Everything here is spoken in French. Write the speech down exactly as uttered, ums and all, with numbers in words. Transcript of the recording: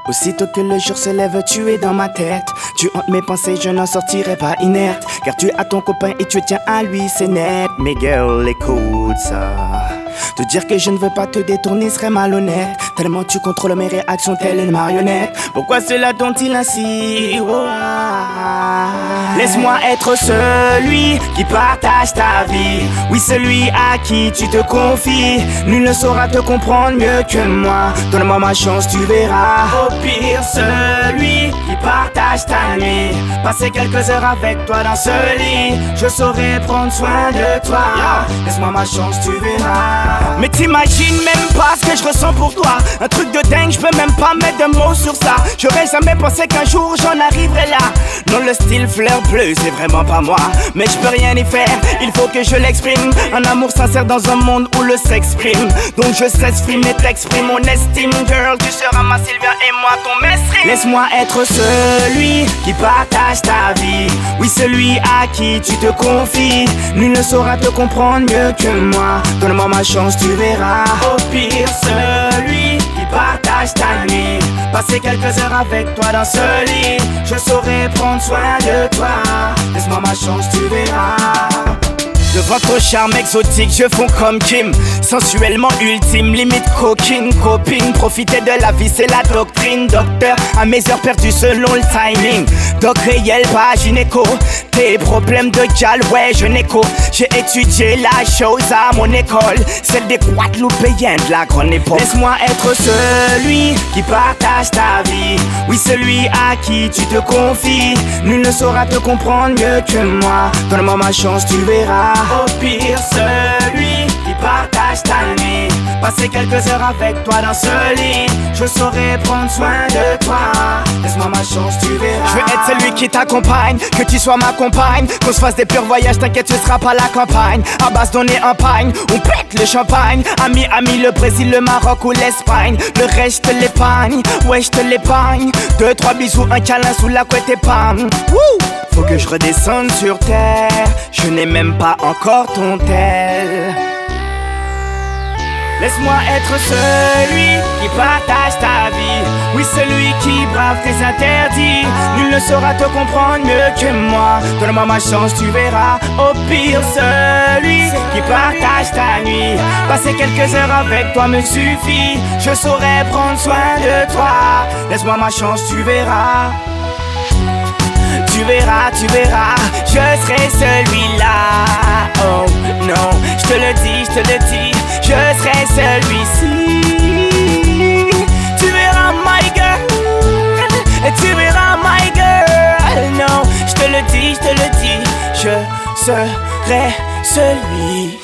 Aussitôt que le jour se lève, tu es dans ma tête. Tu hantes mes pensées, je n'en sortirai pas inerte. Car tu as ton copain et tu tiens à lui, c'est net. Mais girl, écoute ça. Te dire que je ne veux pas te détourner serait malhonnête. Tellement tu contrôles mes réactions telle une marionnette. Pourquoi cela dont-il ainsi? Oh, ah. Laisse-moi être celui qui partage ta vie. Oui, celui à qui tu te confies. Nul ne saura te comprendre mieux que moi. Donne-moi ma chance, tu verras. Au pire, celui qui partage ta nuit. Passer quelques heures avec toi dans ce lit. Je saurai prendre soin de toi. Laisse-moi ma chance, tu verras. Mais t'imagines même pas ce que je ressens pour toi. Un truc de dingue, je peux même pas mettre de mots sur ça. J'aurais jamais pensé qu'un jour j'en arriverais là. Non, le style fleur bleue, c'est vraiment pas moi. Mais je peux rien y faire, il faut que je l'exprime. Un amour sincère dans un monde où le sexe prime. Donc je s'exprime et t'exprime mon estime. Girl, tu seras ma Sylvia et moi ton mestre. Laisse-moi être celui qui partage ta vie. Oui, celui à qui tu te confies. Nul ne saura te comprendre mieux que moi. Donne-moi ma chance, tu verras. Au pire, celui qui partage ta nuit. Passer quelques heures avec toi dans ce lit. Je saurai prendre soin de toi. Laisse-moi ma chance, tu verras. Devant ton charme exotique, je fonds comme Kim. Sensuellement ultime, limite coquine, copine. Profiter de la vie, c'est la doctrine. Docteur, à mes heures perdues selon le timing. Doc réel, pas gynéco. Tes problèmes de gal, ouais, je n'écho. J'ai étudié la chose à mon école. Celle des Guadeloupéens de la grande époque. Laisse-moi être celui qui partage ta vie. Oui, celui à qui tu te confies. Nul ne saura te comprendre mieux que moi. Donne-moi ma chance, tu verras. Au pire, celui qui partage ta nuit. Passer quelques heures avec toi dans ce lit. Je saurai prendre soin de toi. Laisse-moi ma chance, tu verras. Je veux être celui qui t'accompagne, que tu sois ma compagne. Qu'on se fasse des purs voyages, t'inquiète, tu seras pas la campagne. À base donner un pagne, on pète le champagne. Ami, ami, le Brésil, le Maroc ou l'Espagne. Le reste, je te l'épargne, ouais, je te l'épargne. Deux, trois bisous, un câlin sous la couette et pam. Wouh! Faut que je redescende sur terre. Je n'ai même pas encore ton tel. Laisse-moi être celui qui partage ta vie. Oui, celui qui brave tes interdits. Nul ne saura te comprendre mieux que moi. Donne-moi ma chance, tu verras. Au pire, celui qui partage ta nuit. Passer quelques heures avec toi me suffit. Je saurai prendre soin de toi. Laisse-moi ma chance, tu verras. Tu verras, tu verras, je serai celui-là. Oh non, je te le dis, je te le dis, je serai celui-ci. Tu verras my girl, tu verras my girl. Non, je te le dis, je te le dis, je serai celui.